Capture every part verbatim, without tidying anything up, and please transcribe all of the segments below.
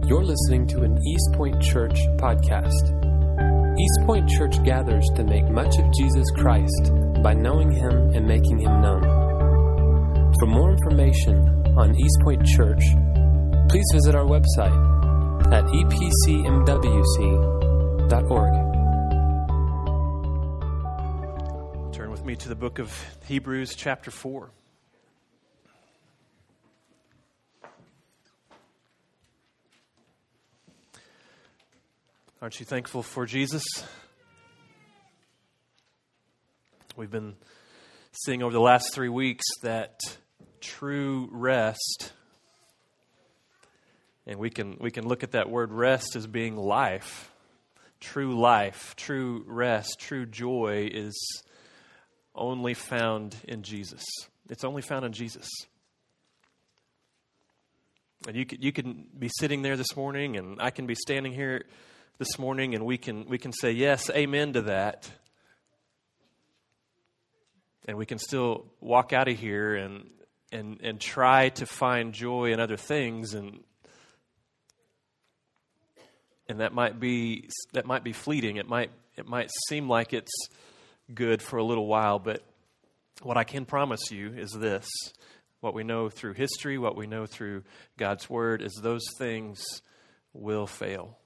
You're listening to an East Point Church podcast. East Point Church gathers to make much of Jesus Christ by knowing Him and making Him known. For more information on East Point Church, please visit our website at e p c m w c dot org. Turn with me to the book of Hebrews chapter four. Aren't you thankful for Jesus? We've been seeing over the last three weeks that true rest, and we can we can look at that word rest as being life. True life, true rest, true joy is only found in Jesus. It's only found in Jesus. And you could, you can be sitting there this morning, and I can be standing here this morning, and we can we can say yes, amen to that, and we can still walk out of here and and and try to find joy in other things, and and that might be that might be fleeting. It might it might seem like it's good for a little while, but what I can promise you is this: what we know through history, what we know through God's Word, is those things will fail.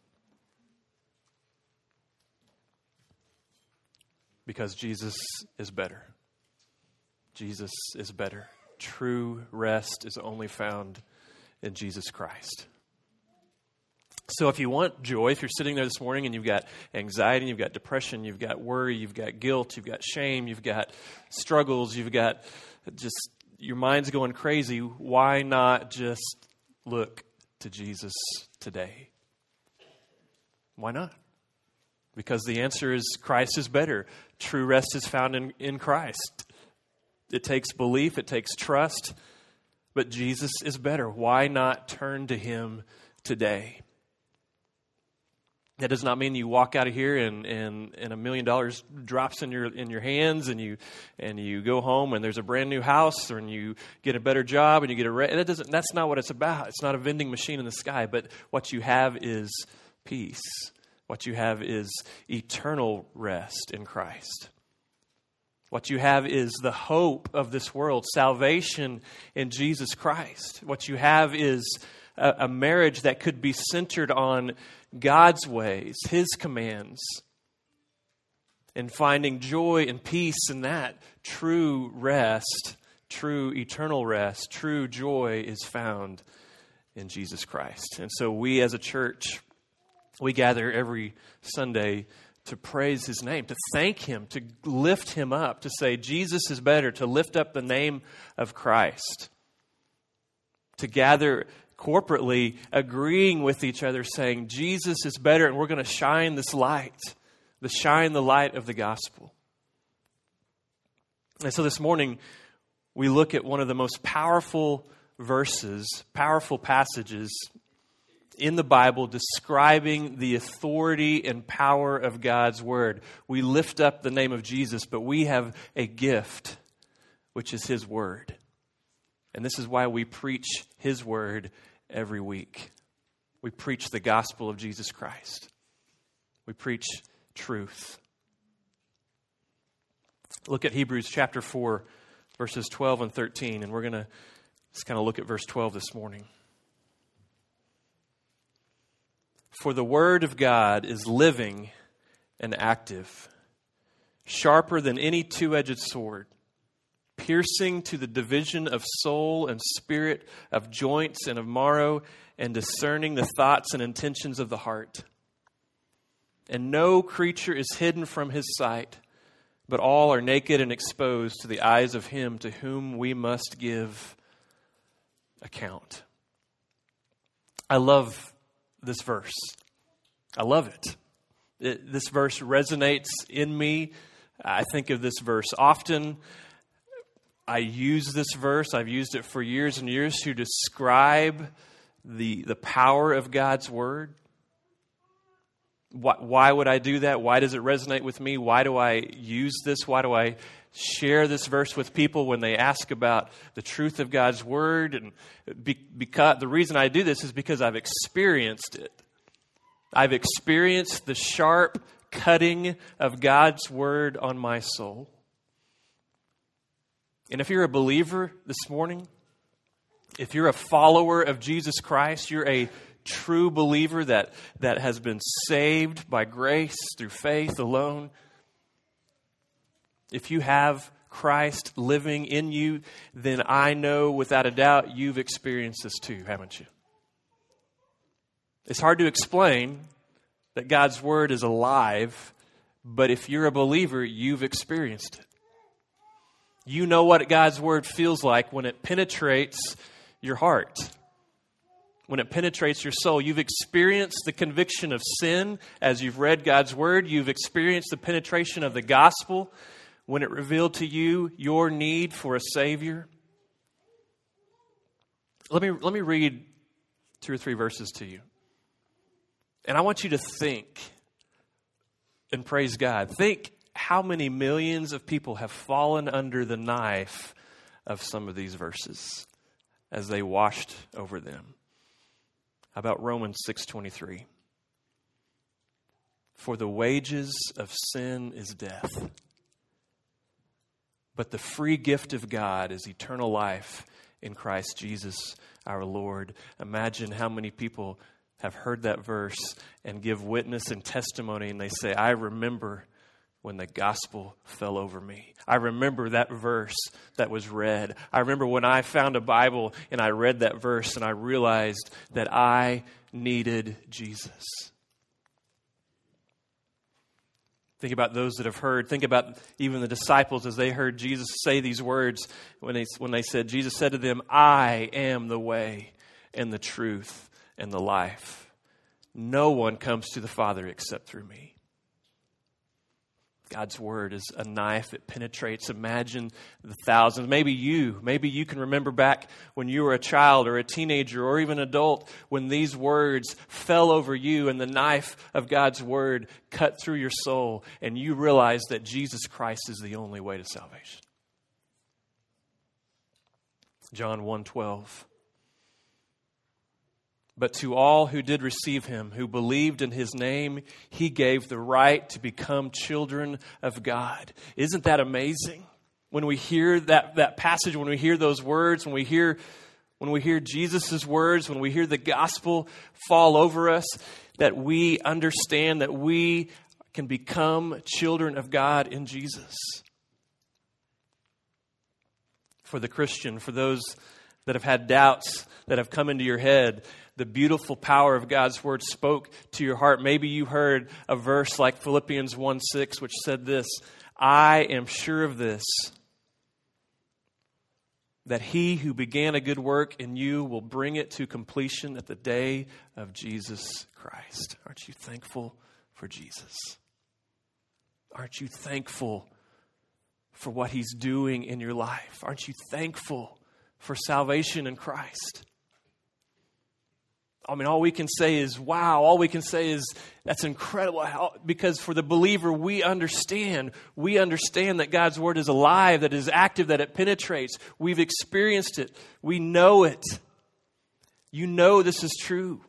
Because Jesus is better. Jesus is better. True rest is only found in Jesus Christ. So if you want joy, if you're sitting there this morning and you've got anxiety, you've got depression, you've got worry, you've got guilt, you've got shame, you've got struggles, you've got just your mind's going crazy, why not just look to Jesus today? Why not? Because the answer is Christ is better. True rest is found in, in Christ. It takes belief, it takes trust, but Jesus is better. Why not turn to Him today? That does not mean you walk out of here and, and, and a million dollars drops in your in your hands and you and you go home and there's a brand new house, or and you get a better job and you get a re- that doesn't that's not what it's about. It's not a vending machine in the sky, but what you have is peace. What you have is eternal rest in Christ. What you have is the hope of this world, salvation in Jesus Christ. What you have is a, a marriage that could be centered on God's ways, His commands, and finding joy and peace in that. True rest, true eternal rest, true joy is found in Jesus Christ. And so we as a church, we gather every Sunday to praise His name, to thank Him, to lift Him up, to say Jesus is better, to lift up the name of Christ, to gather corporately, agreeing with each other, saying Jesus is better, and we're going to shine this light, the shine the light of the gospel. And so this morning, we look at one of the most powerful verses, powerful passages in the Bible describing the authority and power of God's Word. We lift up the name of Jesus, but we have a gift, which is His Word. And this is why we preach His Word every week. We preach the gospel of Jesus Christ. We preach truth. Look at Hebrews chapter four, verses twelve and thirteen, and we're going to just kind of look at verse twelve this morning. For the word of God is living and active, sharper than any two-edged sword, piercing to the division of soul and spirit, of joints and of marrow, and discerning the thoughts and intentions of the heart. And no creature is hidden from His sight, but all are naked and exposed to the eyes of Him to whom we must give account. I love this verse. I love it. it. This verse resonates in me. I think of this verse often. I use this verse. I've used it for years and years to describe the, the power of God's Word. Why, why would I do that? Why does it resonate with me? Why do I use this? Why do I share this verse with people when they ask about the truth of God's word. And be, because the reason I do this is because I've experienced it. I've experienced the sharp cutting of God's word on my soul. And if you're a believer this morning, if you're a follower of Jesus Christ, you're a true believer that, that has been saved by grace through faith alone. If you have Christ living in you, then I know without a doubt you've experienced this too, haven't you? It's hard to explain that God's word is alive, but if you're a believer, you've experienced it. You know what God's word feels like when it penetrates your heart, when it penetrates your soul. You've experienced the conviction of sin as you've read God's word. You've experienced the penetration of the gospel when it revealed to you your need for a Savior. Let me, let me read two or three verses to you. And I want you to think and praise God. Think how many millions of people have fallen under the knife of some of these verses as they washed over them. How about Romans six twenty-three? For the wages of sin is death, but the free gift of God is eternal life in Christ Jesus our Lord. Imagine how many people have heard that verse and give witness and testimony, and they say, I remember when the gospel fell over me. I remember that verse that was read. I remember when I found a Bible and I read that verse and I realized that I needed Jesus. Think about those that have heard. Think about even the disciples as they heard Jesus say these words when they, when they said, Jesus said to them, I am the way and the truth and the life. No one comes to the Father except through me. God's word is a knife. It penetrates. Imagine the thousands. Maybe you, maybe you can remember back when you were a child or a teenager or even adult when these words fell over you and the knife of God's word cut through your soul and you realized that Jesus Christ is the only way to salvation. John one twelve. But to all who did receive him, who believed in his name, he gave the right to become children of God. Isn't that amazing? When we hear that, that passage, when we hear those words, when we hear when we hear Jesus' words, when we hear the gospel fall over us, that we understand that we can become children of God in Jesus. For the Christian, for those that have had doubts that have come into your head, the beautiful power of God's word spoke to your heart. Maybe you heard a verse like Philippians one six, which said this, I am sure of this, that he who began a good work in you will bring it to completion at the day of Jesus Christ. Aren't you thankful for Jesus? Aren't you thankful for what he's doing in your life? Aren't you thankful for salvation in Christ? I mean, all we can say is, wow. All we can say is, that's incredible. How, because for the believer, we understand. We understand that God's word is alive, that it is active, that it penetrates. We've experienced it. We know it. You know this is true.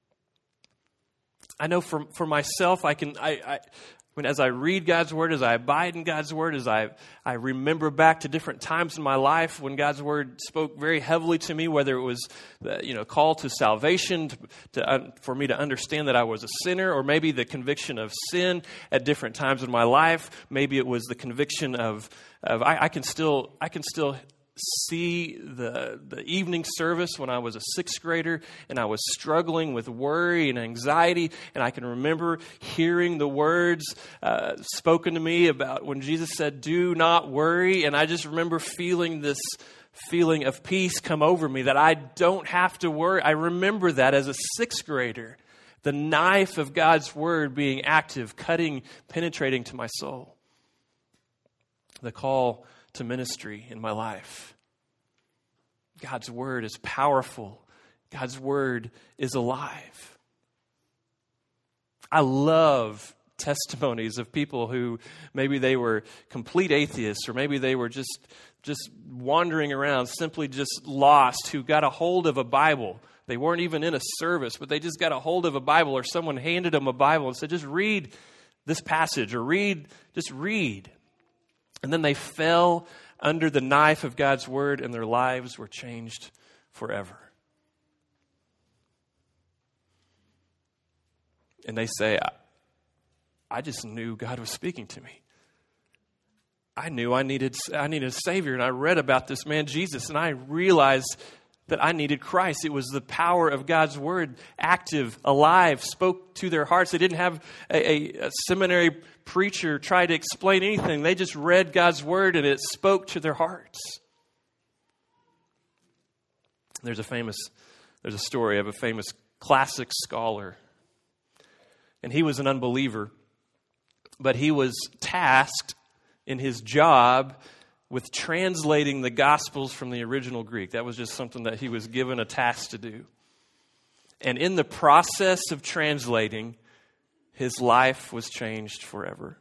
I know for, for myself, I can... I, I When as I read God's word, as I abide in God's word, as I I remember back to different times in my life when God's word spoke very heavily to me, whether it was the, you know, call to salvation, to, to uh, for me to understand that I was a sinner, or maybe the conviction of sin at different times in my life. Maybe it was the conviction of of I, I can still I can still. see the the evening service when I was a sixth grader and I was struggling with worry and anxiety, and I can remember hearing the words uh, spoken to me about when Jesus said, do not worry, and I just remember feeling this feeling of peace come over me that I don't have to worry. I remember that as a sixth grader, the knife of God's word being active, cutting, penetrating to my soul. The call to ministry in my life. God's word is powerful. God's word is alive. I love testimonies of people who maybe they were complete atheists, or maybe they were just just wandering around, simply just lost, who got a hold of a Bible. They weren't even in a service, but they just got a hold of a Bible, or someone handed them a Bible and said, just read this passage, or read, just read. And then they fell under the knife of God's word, and their lives were changed forever. And they say, I, I just knew God was speaking to me. I knew I needed I needed a Savior, and I read about this man Jesus, and I realized that I needed Christ. It was the power of God's word, active, alive, spoke to their hearts. They didn't have a, a, a seminary preacher try to explain anything. They just read God's word, and it spoke to their hearts. There's a famous, there's a story of a famous classic scholar, and he was an unbeliever, but he was tasked in his job with translating the Gospels from the original Greek. That was just something that he was given a task to do. And in the process of translating, his life was changed forever.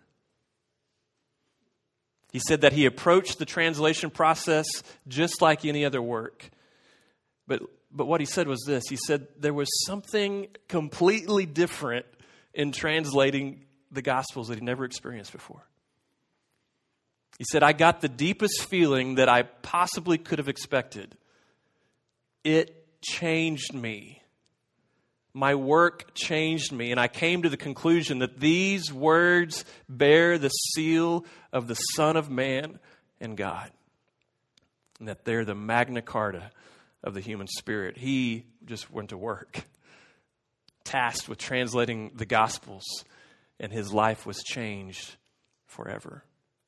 He said that he approached the translation process just like any other work. But, but what he said was this. He said there was something completely different in translating the Gospels that he never experienced before. He said, I got the deepest feeling that I possibly could have expected. It changed me. My work changed me, and I came to the conclusion that these words bear the seal of the Son of Man and God, and that they're the Magna Carta of the human spirit. He just went to work, tasked with translating the Gospels, and his life was changed forever.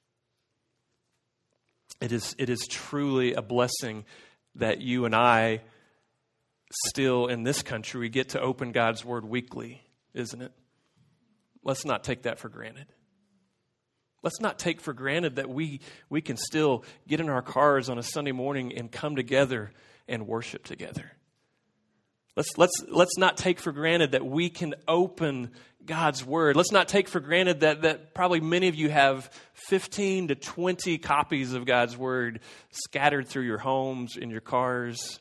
It is, it is truly a blessing that you and I still in this country, we get to open God's Word weekly, isn't it? Let's not take that for granted. Let's not take for granted that we, we can still get in our cars on a Sunday morning and come together and worship together. Let's, let's, let's not take for granted that we can open God's Word. Let's not take for granted that, that probably many of you have fifteen to twenty copies of God's Word scattered through your homes, in your cars.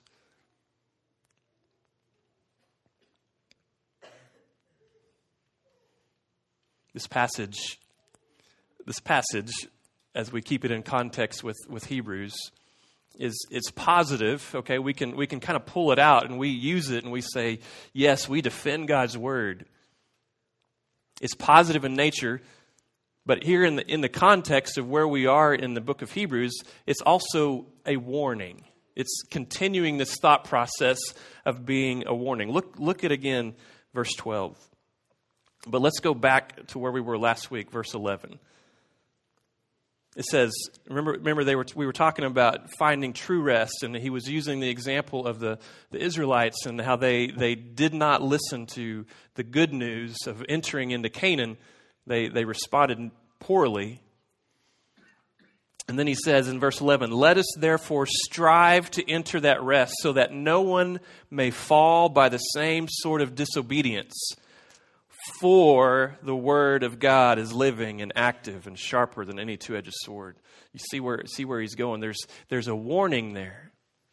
This passage, this passage, as we keep it in context with, with Hebrews, is it's positive. Okay, we can we can kind of pull it out and we use it and we say, yes, we defend God's word. It's positive in nature, but here in the in the context of where we are in the book of Hebrews, it's also a warning. It's continuing this thought process of being a warning. Look look at again verse twelve. But let's go back to where we were last week, verse eleven. It says, remember, remember they were we were talking about finding true rest, and he was using the example of the, the Israelites and how they, they did not listen to the good news of entering into Canaan. They, they responded poorly. And then he says in verse eleven, let us therefore strive to enter that rest so that no one may fall by the same sort of disobedience. For the word of God is living and active and sharper than any two-edged sword. You see where see where he's going. There's there's a warning there.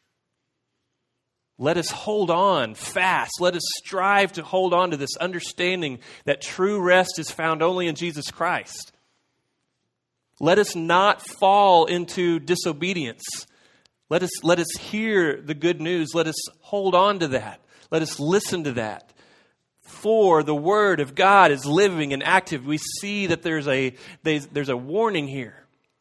Let us hold on fast. Let us strive to hold on to this understanding that true rest is found only in Jesus Christ. Let us not fall into disobedience. Let us let us hear the good news. Let us hold on to that. Let us listen to that. For the word of God is living and active. We see that there's a there's a warning here.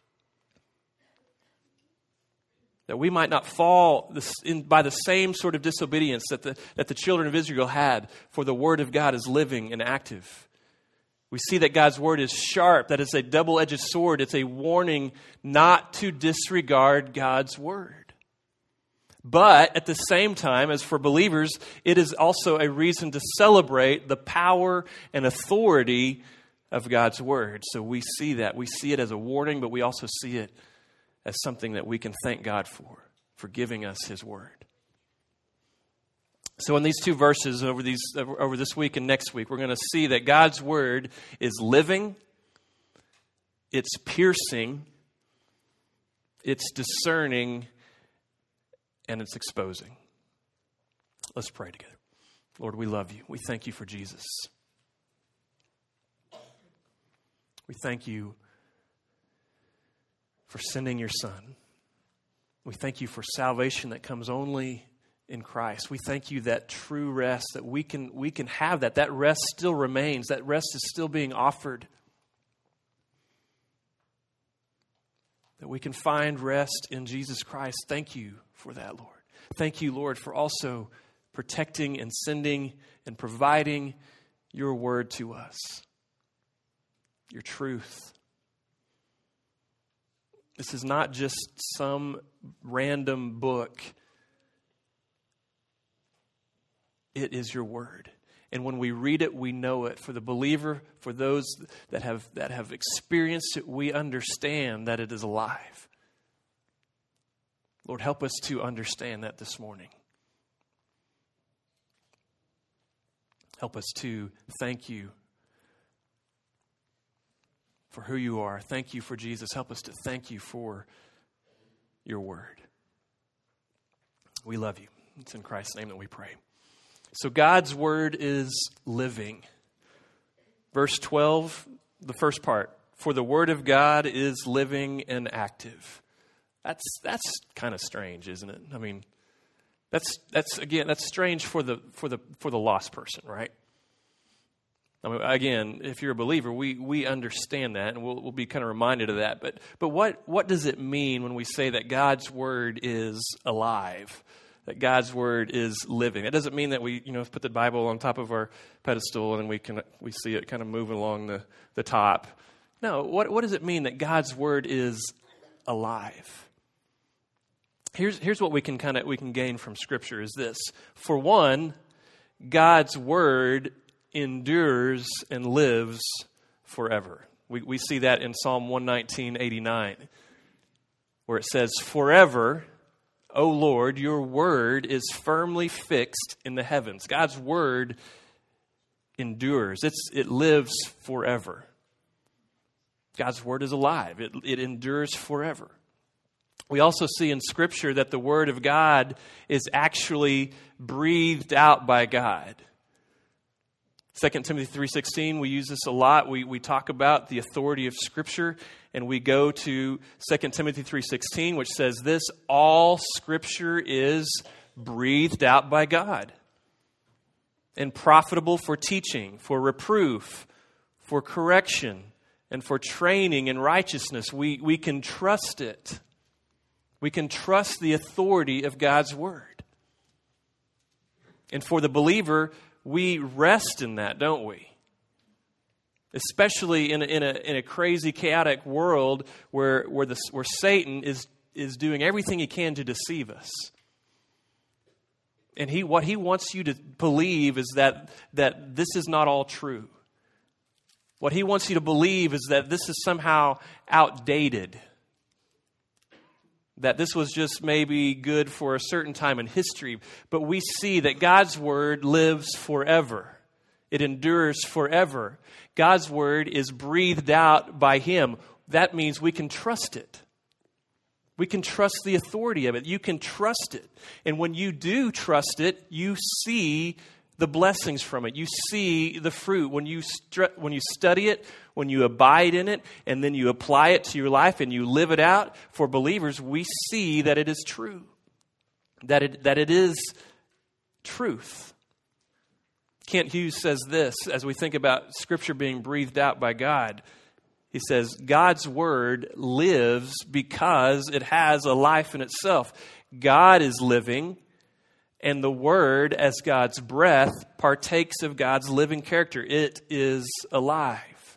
That we might not fall in, by the same sort of disobedience that the, that the children of Israel had. For the word of God is living and active. We see that God's word is sharp. That it's a double-edged sword. It's a warning not to disregard God's word. But at the same time, as for believers, it is also a reason to celebrate the power and authority of God's word. So we see that. We see it as a warning, but we also see it as something that we can thank God for, for giving us his word. So in these two verses over these over this week and next week, we're going to see that God's word is living, it's piercing, it's discerning, and it's exposing. Let's pray together. Lord, we love you. We thank you for Jesus. We thank you for sending your Son. We thank you for salvation that comes only in Christ. We thank you that true rest, that we can we can have that. That rest still remains. That rest is still being offered. That we can find rest in Jesus Christ. Thank you for that, Lord. Thank you, Lord, for also protecting and sending and providing your word to us. Your truth. This is not just some random book. It is your word. And when we read it, we know it. For the believer, for those that have that have experienced it, we understand that it is alive. Lord, help us to understand that this morning. Help us to thank you for who you are. Thank you for Jesus. Help us to thank you for your word. We love you. It's in Christ's name that we pray. So God's word is living. Verse twelve, the first part. For the word of God is living and active. That's that's kind of strange, isn't it? I mean, that's that's again that's strange for the for the for the lost person, right? I mean, again, if you're a believer, we we understand that, and we'll we'll be kind of reminded of that. But but what what does it mean when we say that God's word is alive? That God's word is living. That doesn't mean that we, you know, put the Bible on top of our pedestal and we can we see it kind of moving along the, the top. No, what what does it mean that God's word is alive? Here's here's what we can kind of we can gain from Scripture is this. For one, God's word endures and lives forever. We we see that in Psalm one nineteen, eighty-nine, where it says, "Forever, O Lord, your word is firmly fixed in the heavens." God's word endures. It's, it lives forever. God's word is alive. It, it endures forever. We also see in Scripture that the word of God is actually breathed out by God. Second Timothy three sixteen, we use this a lot. We we talk about the authority of Scripture, and we go to Second Timothy three sixteen, which says this: all Scripture is breathed out by God and profitable for teaching, for reproof, for correction, and for training in righteousness. We, we can trust it. We can trust the authority of God's word. And for the believer, we rest in that, don't we? Especially in a, in a, in a crazy, chaotic world where where, the, where Satan is, is doing everything he can to deceive us. And he what he wants you to believe is that, that this is not all true. What he wants you to believe is that this is somehow outdated. That this was just maybe good for a certain time in history. But we see that God's word lives forever. It endures forever. God's word is breathed out by Him. That means we can trust it. We can trust the authority of it. You can trust it. And when you do trust it, you see the blessings from it. You see the fruit. When you st- when you study it, when you abide in it, and then you apply it to your life and you live it out, for believers, we see that it is true. That it that it is truth. Kent Hughes says this as we think about Scripture being breathed out by God. He says, God's word lives because it has a life in itself. God is living, and the word, as God's breath, partakes of God's living character. It is alive.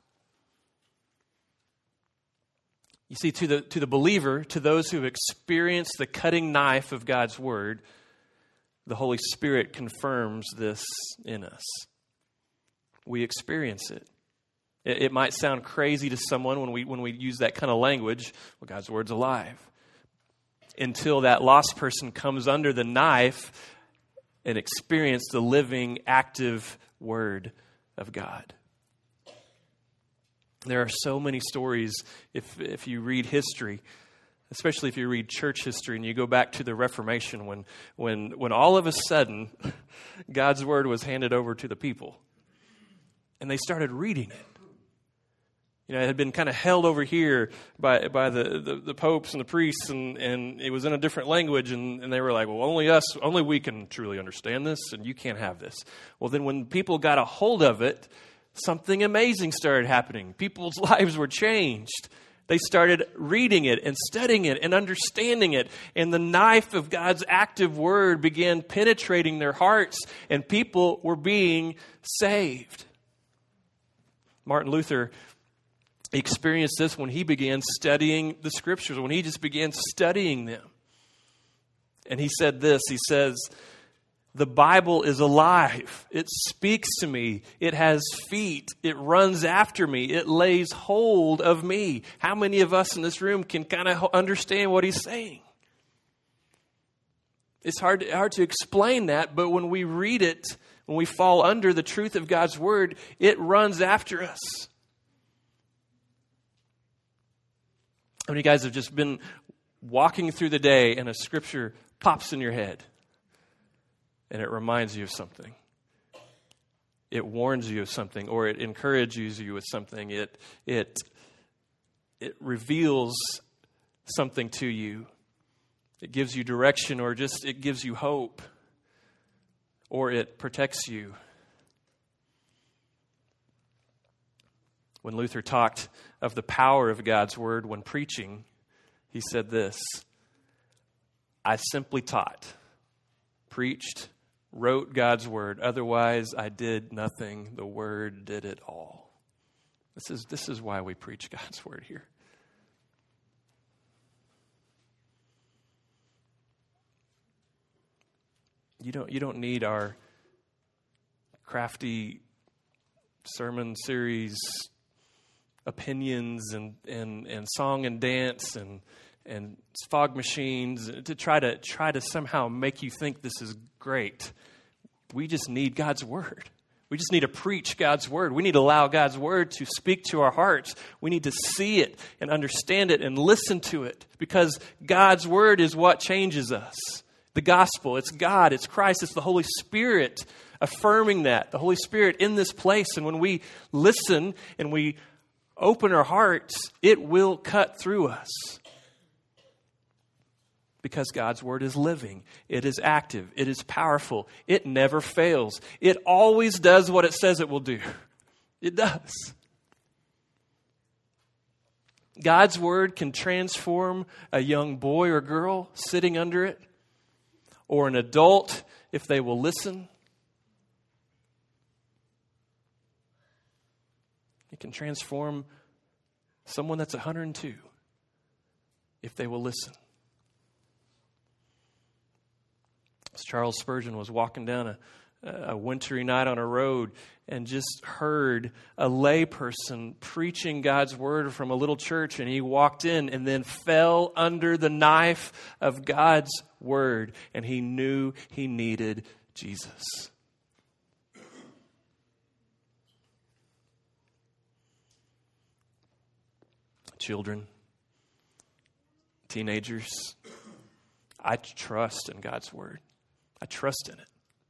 You see, to the, to the believer, to those who have experienced the cutting knife of God's word, the Holy Spirit confirms this in us. We experience it. It, it might sound crazy to someone when we when we use that kind of language. Well, God's word's alive. Until that lost person comes under the knife and experience the living, active Word of God. There are so many stories, if if you read history, especially if you read church history and you go back to the Reformation, when when when all of a sudden God's Word was handed over to the people and they started reading it. You know, it had been kind of held over here by by the, the, the popes and the priests, and, and it was in a different language, and, and they were like, well, only us, only we can truly understand this, and you can't have this. Well, then when people got a hold of it, something amazing started happening. People's lives were changed. They started reading it and studying it and understanding it, and the knife of God's active Word began penetrating their hearts, and people were being saved. Martin Luther experienced this when he began studying the Scriptures, when he just began studying them. And he said this, he says, the Bible is alive. It speaks to me. It has feet. It runs after me. It lays hold of me. How many of us in this room can kind of understand what he's saying? It's hard to, hard to explain that, but when we read it, when we fall under the truth of God's Word, it runs after us. How many guys have just been walking through the day and a scripture pops in your head and it reminds you of something? It warns you of something, or it encourages you with something. It it it reveals something to you. It gives you direction, or just it gives you hope, or it protects you. When Luther talked of the power of God's Word when preaching, he said this, I simply taught, preached, wrote God's Word. Otherwise, I did nothing. The Word did it all. This is, this is why we preach God's Word here. You don't, you don't need our crafty sermon series opinions and, and, and song and dance and and fog machines to try to try to somehow make you think this is great. We just need God's Word. We just need to preach God's Word. We need to allow God's Word to speak to our hearts. We need to see it and understand it and listen to it, because God's Word is what changes us. The gospel, it's God, it's Christ, it's the Holy Spirit affirming that. The Holy Spirit in this place. And when we listen and we open our hearts, it will cut through us. Because God's Word is living. It is active. It is powerful. It never fails. It always does what it says it will do. It does. God's Word can transform a young boy or girl sitting under it, or an adult if they will listen. It can transform someone that's one hundred two if they will listen. As Charles Spurgeon was walking down a, a wintry night on a road and just heard a layperson preaching God's Word from a little church, and he walked in and then fell under the knife of God's Word, and he knew he needed Jesus. Children, teenagers, I trust in God's Word. I trust in it.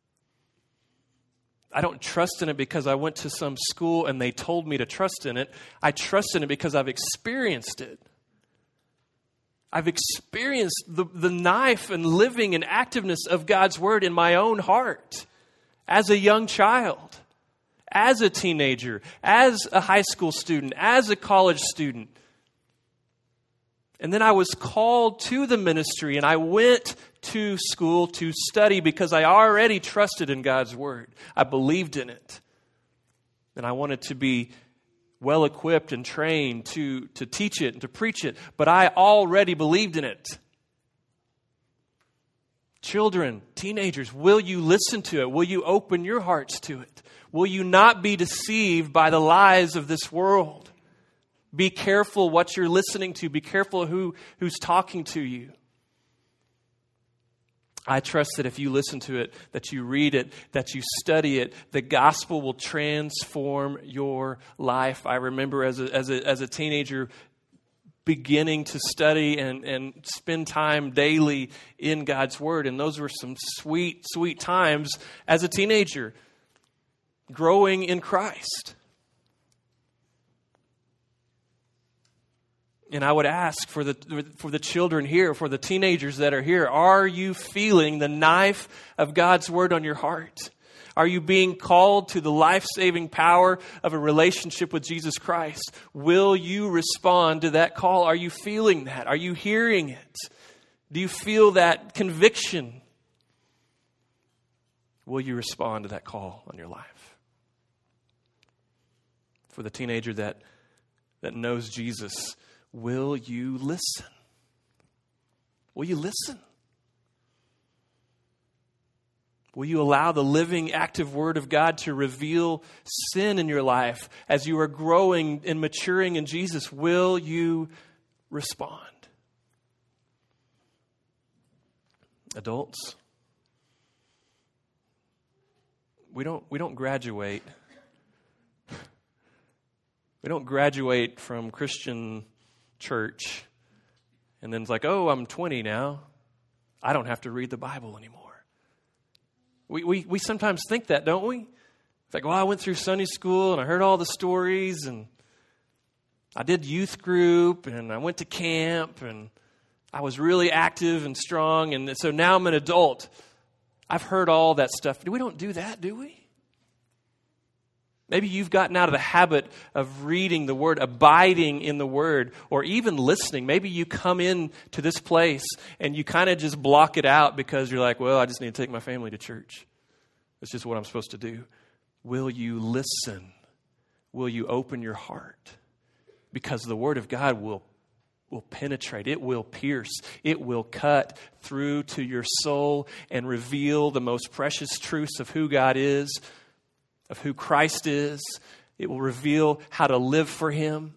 I don't trust in it because I went to some school and they told me to trust in it. I trust in it because I've experienced it. I've experienced the, the knife and living and activeness of God's Word in my own heart as a young child, as a teenager, as a high school student, as a college student. And then I was called to the ministry, and I went to school to study because I already trusted in God's Word. I believed in it. And I wanted to be well equipped and trained to, to teach it and to preach it. But I already believed in it. Children, teenagers, will you listen to it? Will you open your hearts to it? Will you not be deceived by the lies of this world? Be careful what you're listening to. Be careful who, who's talking to you. I trust that if you listen to it, that you read it, that you study it, the gospel will transform your life. I remember as a, as a, as a teenager beginning to study and, and spend time daily in God's Word. And those were some sweet, sweet times as a teenager, growing in Christ. And I would ask for the for the children here, for the teenagers that are here, are you feeling the knife of God's Word on your heart? Are you being called to the life-saving power of a relationship with Jesus Christ? Will you respond to that call? Are you feeling that? Are you hearing it? Do you feel that conviction? Will you respond to that call on your life? For the teenager that, that knows Jesus, will you listen? Will you listen? Will you allow the living, active Word of God to reveal sin in your life as you are growing and maturing in Jesus? Will you respond? Adults, we don't we don't graduate. We don't graduate from Christian church and then it's like, oh, I'm twenty now. I don't have to read the Bible anymore. We, we we sometimes think that, don't we? It's like, well, I went through Sunday school and I heard all the stories and I did youth group and I went to camp and I was really active and strong. And so now I'm an adult. I've heard all that stuff. We don't do that, do we? Maybe you've gotten out of the habit of reading the Word, abiding in the Word, or even listening. Maybe you come in to this place and you kind of just block it out because you're like, well, I just need to take my family to church. That's just what I'm supposed to do. Will you listen? Will you open your heart? Because the Word of God will, will penetrate. It will pierce. It will cut through to your soul and reveal the most precious truths of who God is, of who Christ is. It will reveal how to live for Him.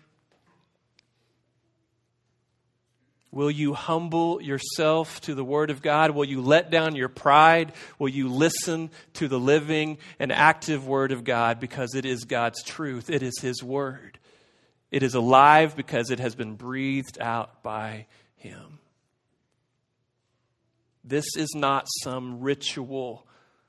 Will you humble yourself to the Word of God? Will you let down your pride? Will you listen to the living and active Word of God because it is God's truth? It is His Word. It is alive because it has been breathed out by Him. This is not some ritual.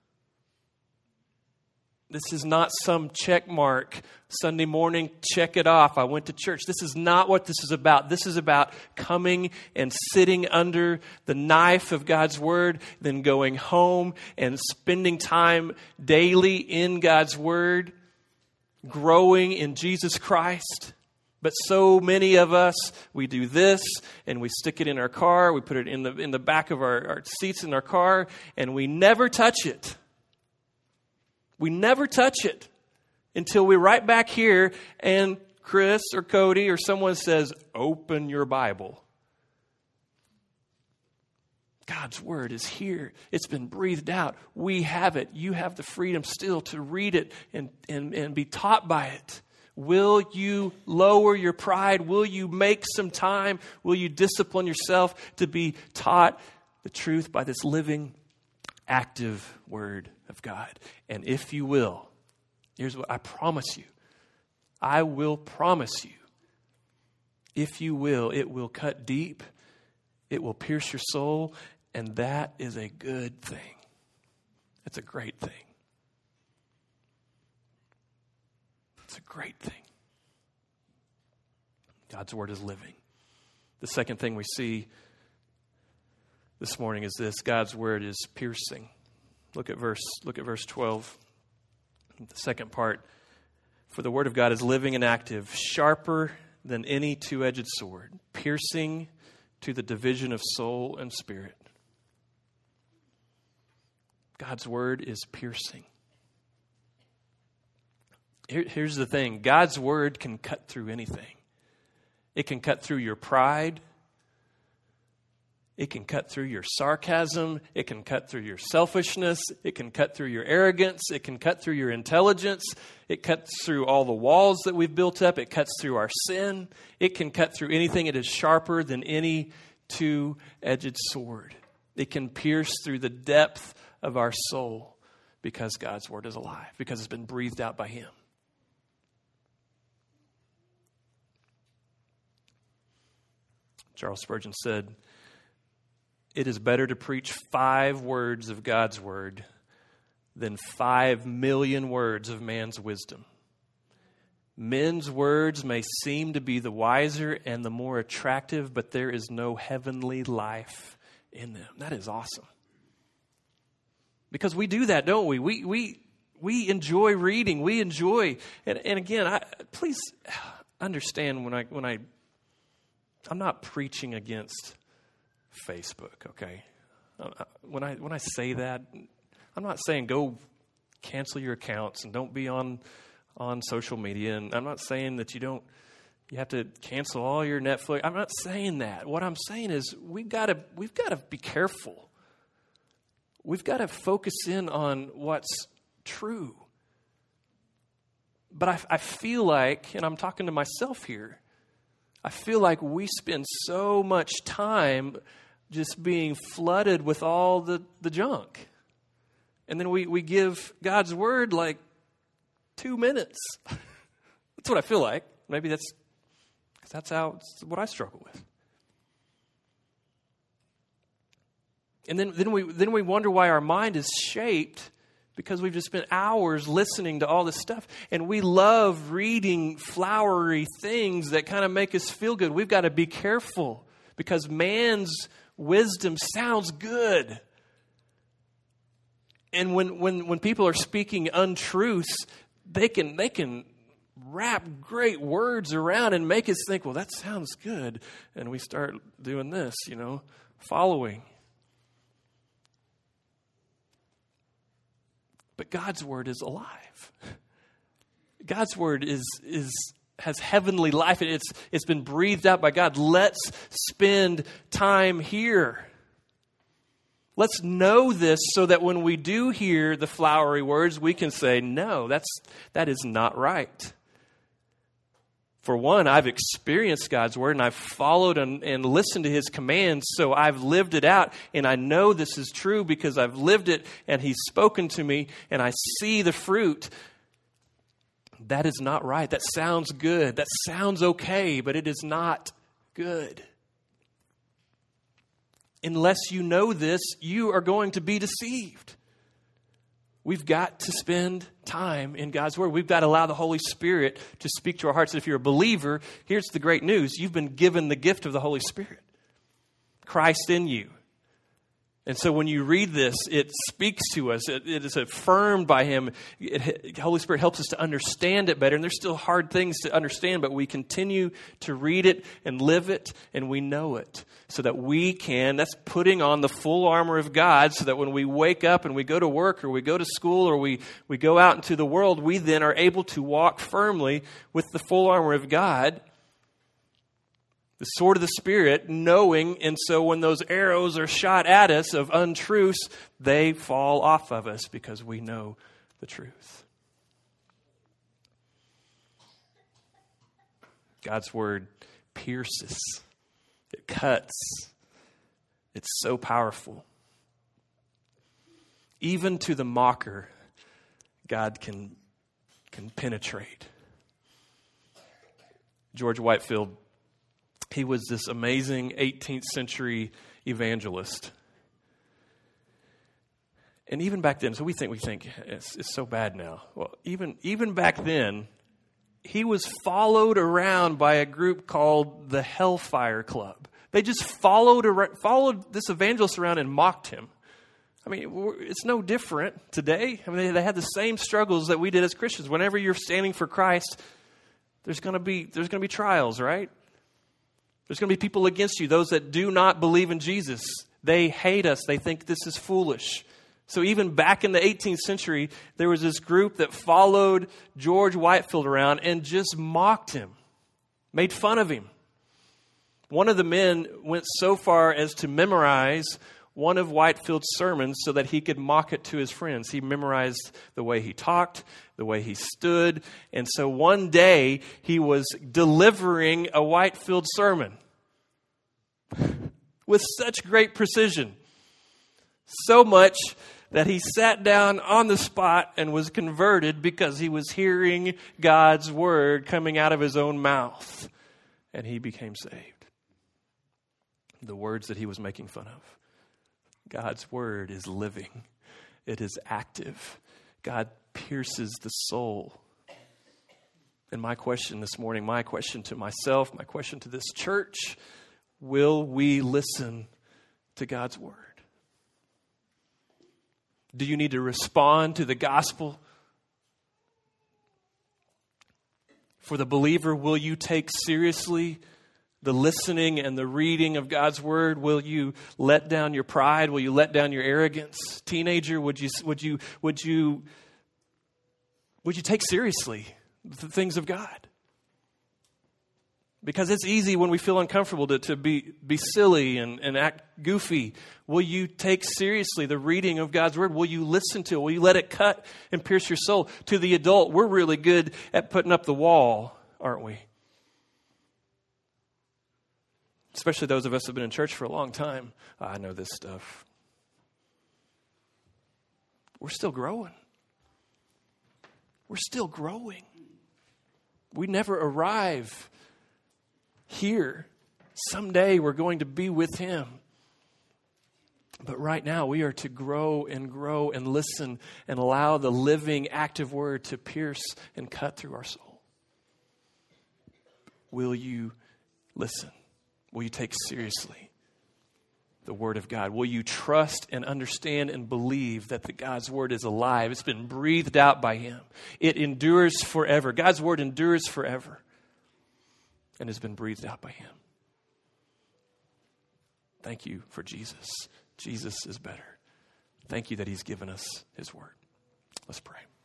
This is not some check mark. Sunday morning, check it off. I went to church. This is not what this is about. This is about coming and sitting under the knife of God's Word, then going home and spending time daily in God's Word, growing in Jesus Christ. But so many of us, we do this and we stick it in our car. We put it in the in the back of our, our seats in our car and we never touch it. We never touch it until we're right back here and Chris or Cody or someone says, open your Bible. God's Word is here. It's been breathed out. We have it. You have the freedom still to read it and, and, and be taught by it. Will you lower your pride? Will you make some time? Will you discipline yourself to be taught the truth by this living, active Word of God? And if you will, here's what I promise you. I will promise you. If you will, it will cut deep. It will pierce your soul. And that is a good thing. It's a great thing. It's a great thing. God's Word is living. The second thing we see this morning is this: God's Word is piercing. Look at verse, look at verse twelve. The second part. For the Word of God is living and active, sharper than any two-edged sword, piercing to the division of soul and spirit. God's Word is piercing. Here, here's the thing. God's Word can cut through anything. It can cut through your pride. It can cut through your sarcasm. It can cut through your selfishness. It can cut through your arrogance. It can cut through your intelligence. It cuts through all the walls that we've built up. It cuts through our sin. It can cut through anything. It is sharper than any two-edged sword. It can pierce through the depth of our soul because God's word is alive, because it's been breathed out by him. Charles Spurgeon said, "It is better to preach five words of God's word than five million words of man's wisdom. Men's words may seem to be the wiser and the more attractive, but there is no heavenly life in them." That is awesome. Because we do that, don't we? We we we enjoy reading. We enjoy, and, and again, I, please understand when I when I I'm not preaching against Facebook, okay? When I when I say that, I'm not saying go cancel your accounts and don't be on on social media, and I'm not saying that you don't you have to cancel all your Netflix. I'm not saying that. What I'm saying is we've got to we've got to be careful. We've got to focus in on what's true. But I, I feel like, and I'm talking to myself here, I feel like we spend so much time just being flooded with all the, the junk. And then we, we give God's word like two minutes. That's what I feel like. Maybe that's because that's how it's what I struggle with. And then, then we then we wonder why our mind is shaped because we've just spent hours listening to all this stuff. And we love reading flowery things that kind of make us feel good. We've got to be careful because man's wisdom sounds good. And when when, when people are speaking untruths, they can they can wrap great words around and make us think, well, that sounds good. And we start doing this, you know, following. But God's word is alive. God's word is is has heavenly life. It's it's been breathed out by God. Let's spend time here. Let's know this so that when we do hear the flowery words, we can say, no, that's that is not right. For one, I've experienced God's word and I've followed and, and listened to his commands, so I've lived it out and I know this is true because I've lived it and he's spoken to me and I see the fruit. That is not right. That sounds good. That sounds okay, but it is not good. Unless you know this, you are going to be deceived. We've got to spend time in God's word. We've got to allow the Holy Spirit to speak to our hearts. If you're a believer, here's the great news. You've been given the gift of the Holy Spirit. Christ in you. And so when you read this, it speaks to us. It, it is affirmed by him. It, the Holy Spirit helps us to understand it better. And there's still hard things to understand, but we continue to read it and live it, and we know it. So that we can, that's putting on the full armor of God, so that when we wake up and we go to work or we go to school or we, we go out into the world, we then are able to walk firmly with the full armor of God, the sword of the Spirit, knowing, and so when those arrows are shot at us of untruths, they fall off of us because we know the truth. God's word pierces. It cuts. It's so powerful. Even to the mocker, God can, can penetrate. George Whitefield, he was this amazing eighteenth century evangelist. And even back then, so we think we think it's, it's so bad now. Well, even even back then, he was followed around by a group called the Hellfire Club. They just followed followed this evangelist around and mocked him. I mean, it's no different today. I mean, they had the same struggles that we did as Christians. Whenever you're standing for Christ, there's going to be there's going to be trials, right? There's going to be people against you, those that do not believe in Jesus. They hate us. They think this is foolish. So even back in the eighteenth century, there was this group that followed George Whitefield around and just mocked him, made fun of him. One of the men went so far as to memorize one of Whitefield's sermons so that he could mock it to his friends. He memorized the way he talked, the way he stood. And so one day he was delivering a Whitefield sermon with such great precision. So much that he sat down on the spot and was converted because he was hearing God's word coming out of his own mouth. And he became saved. The words that he was making fun of. God's word is living. It is active. God pierces the soul. And my question this morning, my question to myself, my question to this church, will we listen to God's word? Do you need to respond to the gospel? For the believer, will you take seriously the listening and the reading of God's word? Will you let down your pride? Will you let down your arrogance? Teenager, would you would you would you would you take seriously the things of God? Because it's easy when we feel uncomfortable to, to be, be silly and, and act goofy. Will you take seriously the reading of God's word? Will you listen to it? Will you let it cut and pierce your soul? To the adult, we're really good at putting up the wall, aren't we? Especially those of us who have been in church for a long time. Oh, I know this stuff. We're still growing. We're still growing. We never arrive here. Someday we're going to be with him. But right now we are to grow and grow and listen and allow the living, active word to pierce and cut through our soul. Will you listen? Will you take seriously the word of God? Will you trust and understand and believe that the God's word is alive? It's been breathed out by him. It endures forever. God's word endures forever. And has been breathed out by him. Thank you for Jesus. Jesus is better. Thank you that he's given us his word. Let's pray.